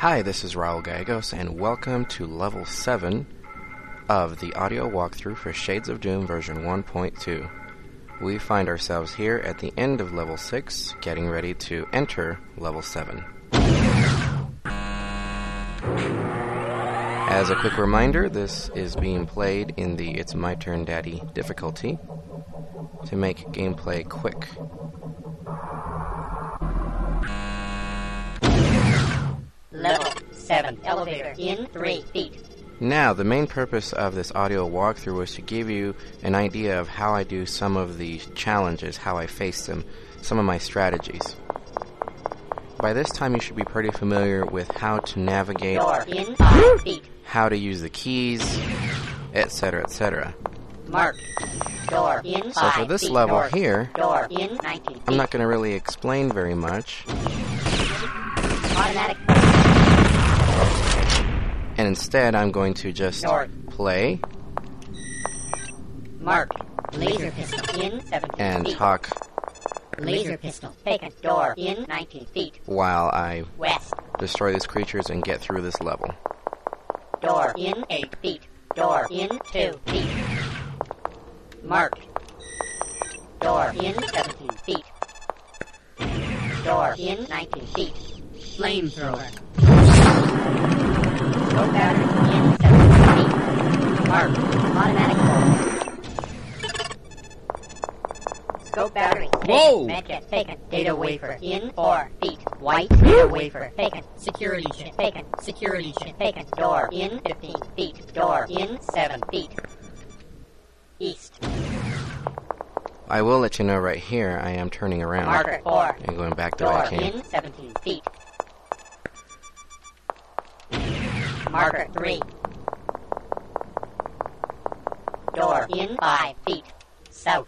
Hi, this is Raul Gallegos, and welcome to Level 7 of the audio walkthrough for Shades of Doom version 1.2. We find ourselves here at the end of Level 6, getting ready to enter Level 7. As a quick reminder, this is being played in the It's My Turn Daddy difficulty to make gameplay quick. Level 7 elevator in 3 feet. Now, the main purpose of this audio walkthrough was to give you an idea of how I do some of the challenges, how I face them, some of my strategies. By this time, you should be pretty familiar with how to navigate, Door in 5 feet. how to use the keys, etc., etc. Mark. Door in 5 So for this feet. level North. here, Door in 19 feet. I'm not going to really explain very much, Automatic. and instead I'm going to just North. play Mark. Laser pistol in 17 and feet. talk Laser pistol taken. Door in 19 feet. while I West. destroy these creatures and get through this level. Door in 8 feet. Door in 2 feet. Mark. Door in 17 feet. Door in 19 feet. Flamethrower. Smoke battery in 17 feet. Mark. Automatic hold. Scope battery. Whoa! Medkit taken. Data wafer in 4 feet. White data wafer taken. Security chip taken. Security chip taken. Door in 15 feet. Door in 7 feet. East. I will let you know right here I am turning around Marker 4. and going back the way Door I came. in 17 feet. Marker 3. Door in 5 feet. South.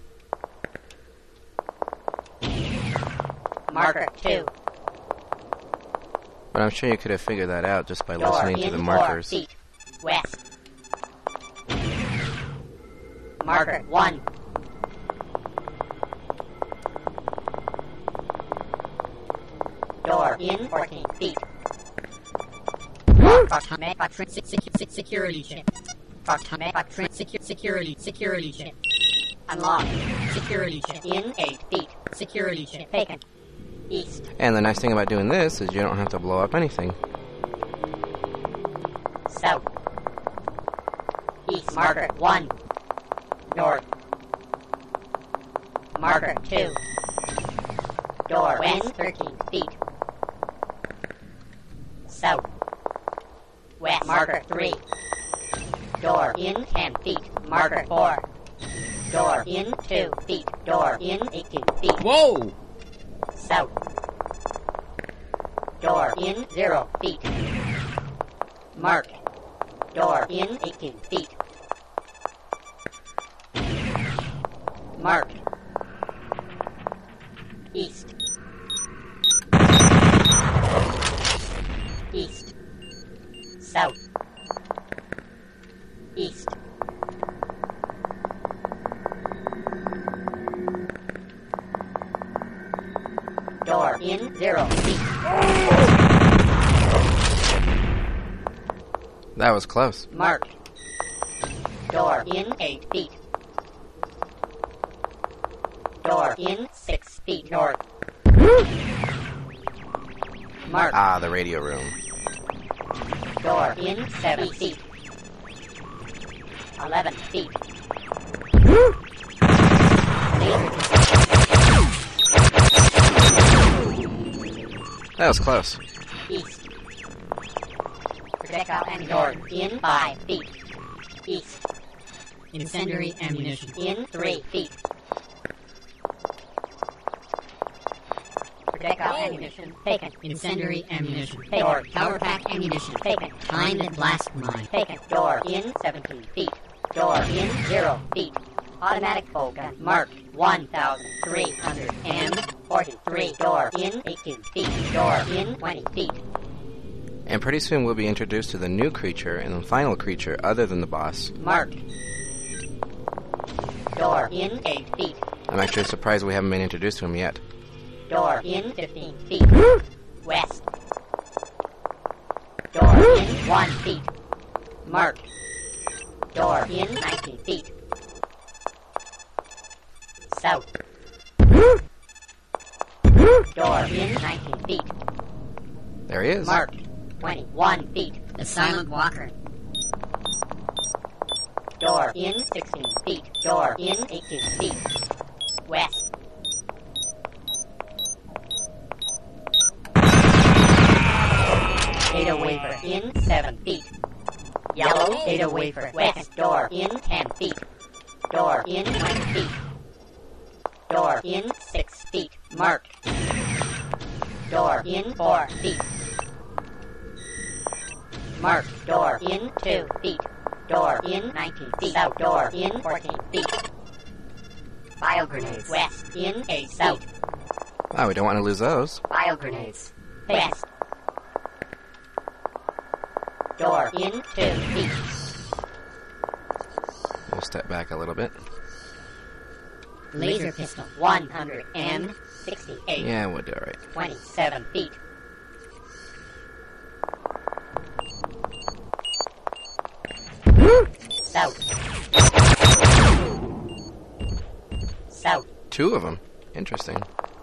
Marker 2. But I'm sure you could have figured that out just by Door listening to in the 4 markers. feet. West. Marker 1. Door in 14 feet. Security chip. Security chip. Unlocked. Security chip in 8 feet. Security chip taken. East. And the nice thing about doing this is you don't have to blow up anything. South. East. Marker 1. North. Marker 2. Door west 13 feet. South. West. Marker 3. Door in 10 feet. Marker 4. Door in 2 feet. Door in 18 feet. Whoa! South. Door in 0 feet. Mark. Door in 18 feet. Mark. East. East. South. East. Door in 0 feet. That was close. Mark. Door in 8 feet. Door in 6 feet north. Mark. Ah, the radio room. Door in 7 feet. 11 feet. Laser. That was close. East. Projectile and door in 5 feet. East. Incendiary ammunition. In 3 feet. Projectile ammunition taken. Incendiary ammunition. Door. Power pack ammunition. Taken. Time and blast mine. Taken. Door in 17 feet. Door in 0 feet. Automatic bolt gun. Mark 1,343. Door in 18 feet. Door in 20 feet. And pretty soon we'll be introduced to the new creature and the final creature other than the boss. Mark. Door in 8 feet. I'm actually surprised we haven't been introduced to him yet. Door in 15 feet. West. 21 feet. Mark. Door in 19 feet. South. Door in 19 feet. There he is. Mark. 21 feet. The Silent Walker. Door in 16 feet. Door in 18 feet. West. Data wafer in 7 feet. Yellow data wafer west. Door in 10 feet. Door in 20 feet. Door in 6 feet. Mark. Door in 4 feet. Mark. Door in 2 feet. Door in 19 feet. South. Door in 14 feet. Bio grenades. West in 8 south. Oh, we don't want to lose those. Bio grenades. West. Door in 2 feet. We'll step back a little bit. Laser pistol. 168. Yeah, we'll do it right. 27 feet. South. South. 2 of them. Interesting.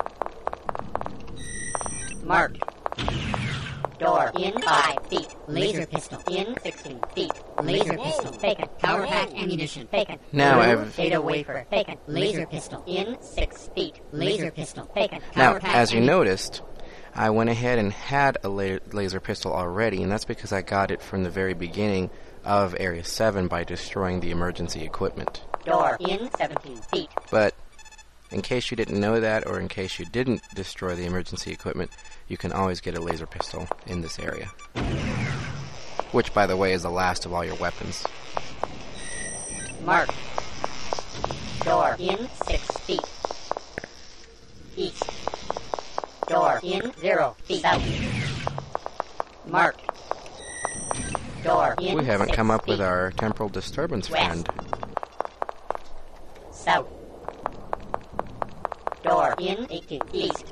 Mark. Door in 5 feet. Laser pistol. In 16 feet. Laser pistol. Taken. Power pack ammunition. Taken. Now Blue I've- data wafer. Taken. Laser pistol. In 6 feet. Laser pistol. Taken. Now, Power pack as you ammunition. noticed, I went ahead and had a laser pistol already, and that's because I got it from the very beginning of Area 7 by destroying the emergency equipment. Door in 17 feet. But in case you didn't know that, or in case you didn't destroy the emergency equipment, you can always get a laser pistol in this area. Which, by the way, is the last of all your weapons. Mark. Door in 6 feet. East. Door in 0 feet. South. Mark. Door in We haven't 6 come up with feet. our temporal disturbance West. friend. South. Door in 18 east.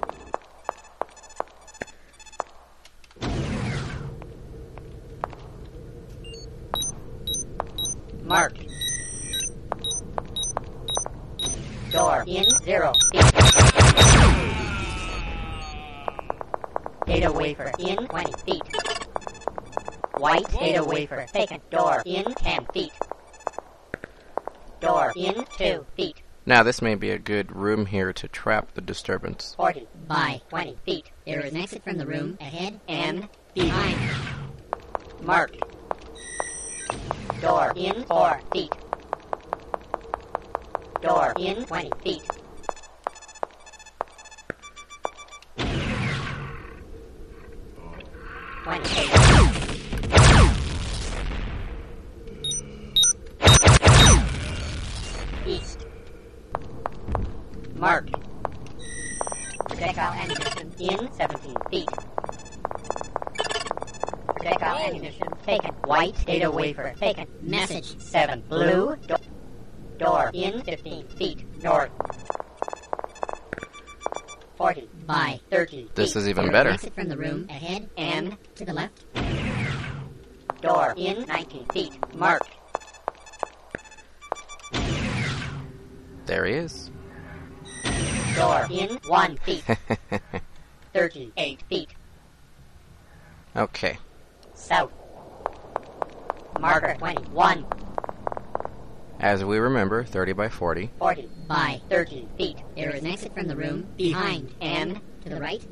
Mark. Door in 0 feet. Data wafer in 20 feet. White data wafer taken. Door in 10 feet. Door in 2 feet. Now, this may be a good room here to trap the disturbance. 40 By. 20 feet. There is an exit from the room ahead And behind. Mark. Door in 4 feet. Door in 20 feet. East. Mark. Projectile ammunition in 17 feet. Projectile ammunition taken. White data wafer taken. Message. 7 blue. Door in 15 feet north. 40 By. 30 This feet. is even There is an better. exit from the room ahead And to the left. door in 19 feet. Mark. There he is. Door in 1 feet. 38 feet. Okay. South. Marker 21. As we remember, 30 by 40. 40. By. 30 feet. There is an exit from the room behind And to the right.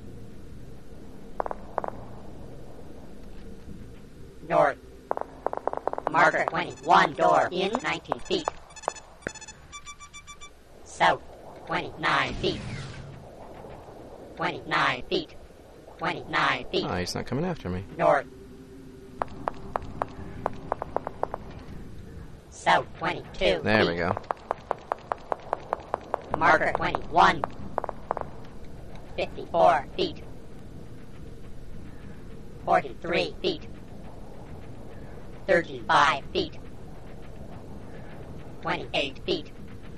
north. Marker 21. Door in 19 feet. South. 29 feet. 29 feet. 29 feet. Oh, he's not coming after me. North. South 22 There feet. we go. Marker 21. 54 feet. 43 feet. 35 feet. 28 feet.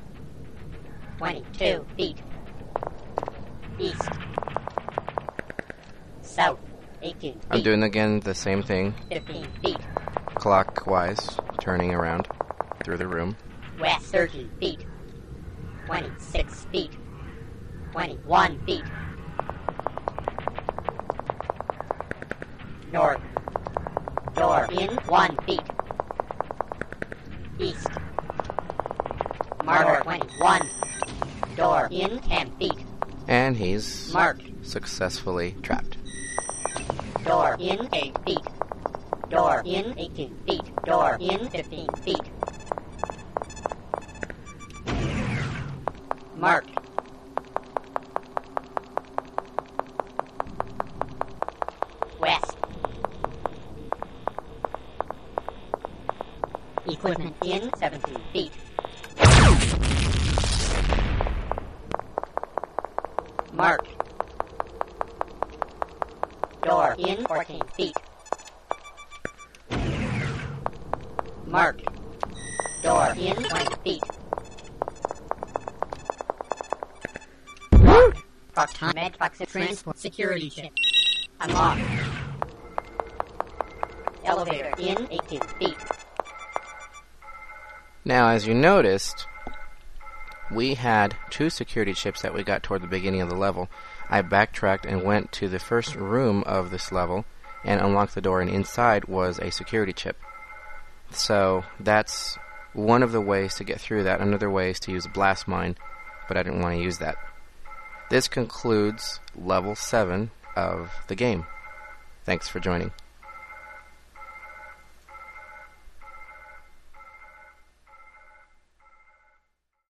22 feet. East. South. 18 feet. I'm doing again the same thing, 15 feet. clockwise, turning around through the room. West 13 feet. 26 feet. 21 feet. North. Door in 1 feet. East. Mark 21. Door in 10 feet. And he's Marked. successfully trapped. Door in 8 feet. Door in 18 feet. Door in 15 feet. Marked. West. Equipment. In 17 feet. Marked. Door in 14 feet. Marked. Door in 20 feet. Marked. Med toxic transport security chip. Unlocked. Elevator in 18 feet. Now, as you noticed, we had 2 security chips that we got toward the beginning of the level. I backtracked and went to the first room of this level and unlocked the door, and inside was a security chip. So that's one of the ways to get through that. Another way is to use Blast Mine, but I didn't want to use that. This concludes level 7 of the game. Thanks for joining.